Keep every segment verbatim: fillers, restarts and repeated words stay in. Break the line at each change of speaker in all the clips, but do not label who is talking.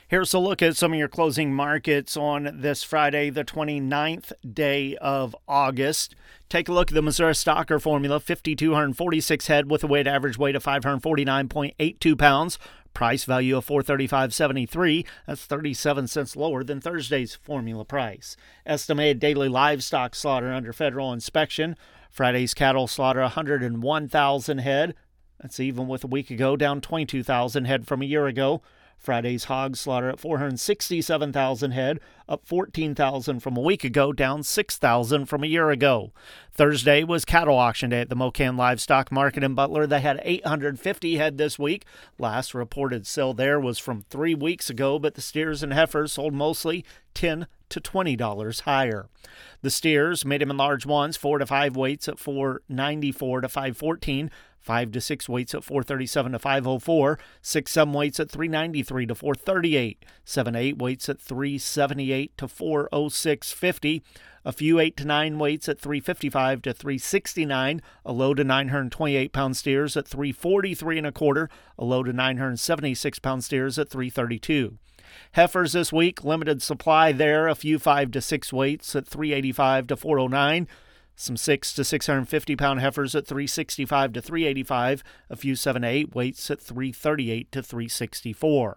Here's a look at some of your closing markets on this Friday, the twenty-ninth day of August. Take a look at the Missouri Stocker Formula, five thousand two hundred forty-six head with a weighted average weight of five hundred forty-nine point eight two pounds. Price value of four hundred thirty-five dollars and seventy-three cents. That's thirty-seven cents lower than Thursday's formula price. Estimated daily livestock slaughter under federal inspection. Friday's cattle slaughter one hundred one thousand head. That's even with a week ago, down twenty-two thousand head from a year ago. Friday's hog slaughter at four hundred sixty-seven thousand head, up fourteen thousand from a week ago, down six thousand from a year ago. Thursday was cattle auction day at the Mocan Livestock Market in Butler. They had eight hundred fifty head this week. Last reported sale there was from three weeks ago, but the steers and heifers sold mostly ten to twenty dollars higher. The steers, medium and large ones, four to five weights at four ninety-four to five fourteen. Five to six weights at four thirty-seven to five oh four, six seven weights at three ninety-three to four thirty-eight, seven eight weights at three seventy-eight to four oh six fifty, a few eight to nine weights at three fifty-five to three sixty-nine, a low to nine hundred twenty-eight pound steers at three forty-three and a quarter, a low to nine hundred seventy-six pound steers at three thirty-two. Heifers this week, limited supply there, a few five to six weights at three eighty-five to four oh nine. Some six to six hundred fifty pound heifers at three sixty-five to three eighty-five, a few seven to eight weights at three thirty-eight to three sixty-four.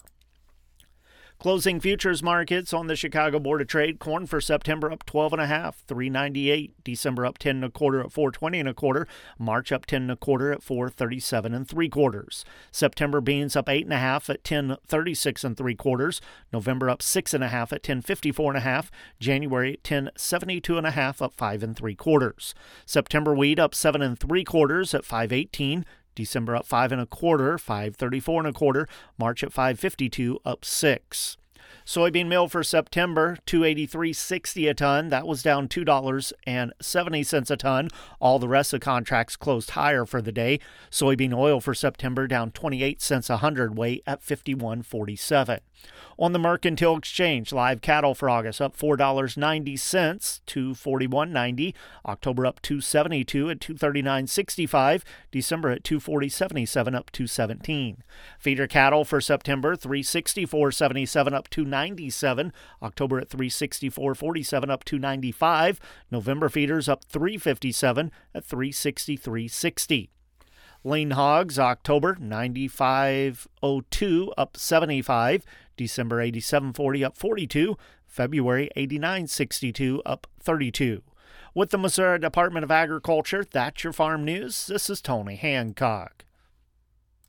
Closing futures markets on the Chicago Board of Trade. Corn for September up twelve and a half, three ninety-eight. December up ten and a quarter at four twenty and a quarter. March up ten and a quarter at four thirty-seven and three quarters. September beans up eight and a half at ten thirty-six and three quarters. November up six and a half at ten fifty-four and a half. January at ten seventy-two and a half, up five and three quarters. September wheat up seven and three quarters at five eighteen. December up five and a quarter, five thirty-four and a quarter. March at five fifty-two, up six. Soybean meal for September, two eighty-three sixty a ton. That was down two dollars and seventy cents a ton. All the rest of the contracts closed higher for the day. Soybean oil for September down twenty-eight cents a hundredweight at fifty-one forty-seven. On the Mercantile Exchange, live cattle for August up four dollars and ninety cents, two forty-one ninety. October up two seventy-two at two thirty-nine sixty-five. December at two forty seventy-seven, up two seventeen. Feeder cattle for September three sixty-four seventy-seven, up two ninety-seven. October at three sixty-four forty-seven, up two ninety-five. November feeders up three fifty-seven at three sixty-three sixty. Lean hogs, October ninety-five oh two, up seventy-five. December eighty-seven forty, up forty-two. February eighty-nine sixty-two, up thirty-two. With the Missouri Department of Agriculture, that's your farm news. This is Tony Hancock.